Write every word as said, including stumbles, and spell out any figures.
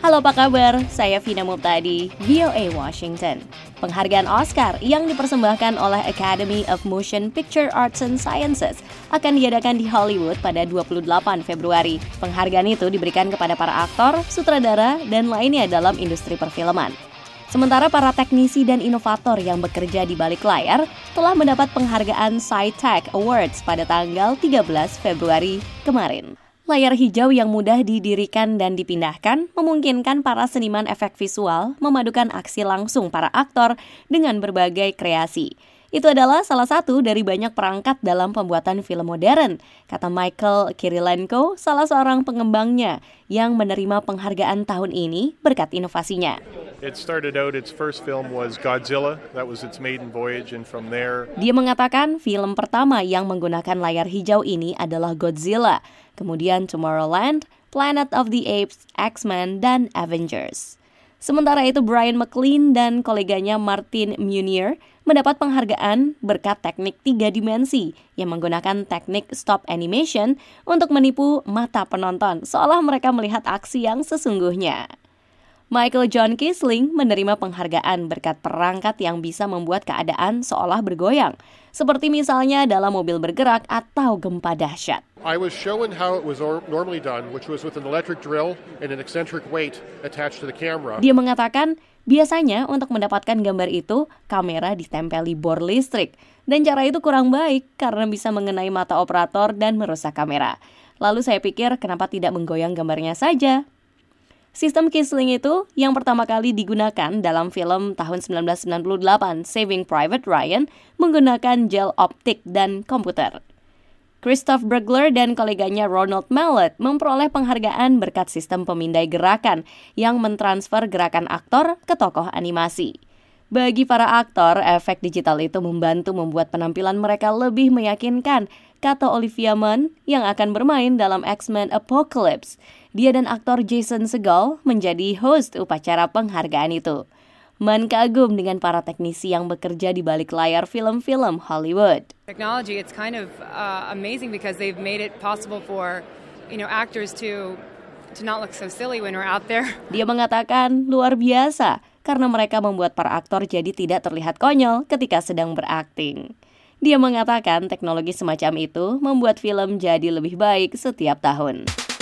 Halo, apa kabar? Saya Vina Muptadi, V O A Washington. Penghargaan Oscar yang dipersembahkan oleh Academy of Motion Picture Arts and Sciences akan diadakan di Hollywood pada dua puluh delapan Februari. Penghargaan itu diberikan kepada para aktor, sutradara, dan lainnya dalam industri perfilman. Sementara para teknisi dan inovator yang bekerja di balik layar telah mendapat penghargaan SciTech Awards pada tanggal tiga belas Februari kemarin. Layar hijau yang mudah didirikan dan dipindahkan memungkinkan para seniman efek visual memadukan aksi langsung para aktor dengan berbagai kreasi. Itu adalah salah satu dari banyak perangkat dalam pembuatan film modern, kata Michael Kirilenko, salah seorang pengembangnya yang menerima penghargaan tahun ini berkat inovasinya. It started out, its first film was Godzilla. That was its maiden voyage, and from there... Dia mengatakan film pertama yang menggunakan layar hijau ini adalah Godzilla, kemudian Tomorrowland, Planet of the Apes, X-Men, dan Avengers. Sementara itu Brian McLean dan koleganya Martin Munier mendapat penghargaan berkat teknik tiga dimensi yang menggunakan teknik stop animation untuk menipu mata penonton seolah mereka melihat aksi yang sesungguhnya. Michael John Kisling menerima penghargaan berkat perangkat yang bisa membuat keadaan seolah bergoyang, seperti misalnya dalam mobil bergerak atau gempa dahsyat. I was shown how it was or- normally done, which was with an electric drill and an eccentric weight attached to the camera. Dia mengatakan, biasanya untuk mendapatkan gambar itu, kamera ditempeli bor listrik, dan cara itu kurang baik karena bisa mengenai mata operator dan merusak kamera. Lalu saya pikir, kenapa tidak menggoyang gambarnya saja? Sistem Kisling itu yang pertama kali digunakan dalam film tahun sembilan belas sembilan puluh delapan Saving Private Ryan menggunakan gel optik dan komputer. Christoph Bergler dan koleganya Ronald Mallet memperoleh penghargaan berkat sistem pemindai gerakan yang mentransfer gerakan aktor ke tokoh animasi. Bagi para aktor, efek digital itu membantu membuat penampilan mereka lebih meyakinkan, kata Olivia Munn yang akan bermain dalam X-Men Apocalypse. Dia dan aktor Jason Segel menjadi host upacara penghargaan itu. Munn kagum dengan para teknisi yang bekerja di balik layar film-film Hollywood. Technology, it's kind of uh, amazing because they've made it possible for, you know, actors to to not look so silly when we're out there. Dia mengatakan luar biasa karena mereka membuat para aktor jadi tidak terlihat konyol ketika sedang berakting. Dia mengatakan teknologi semacam itu membuat film jadi lebih baik setiap tahun.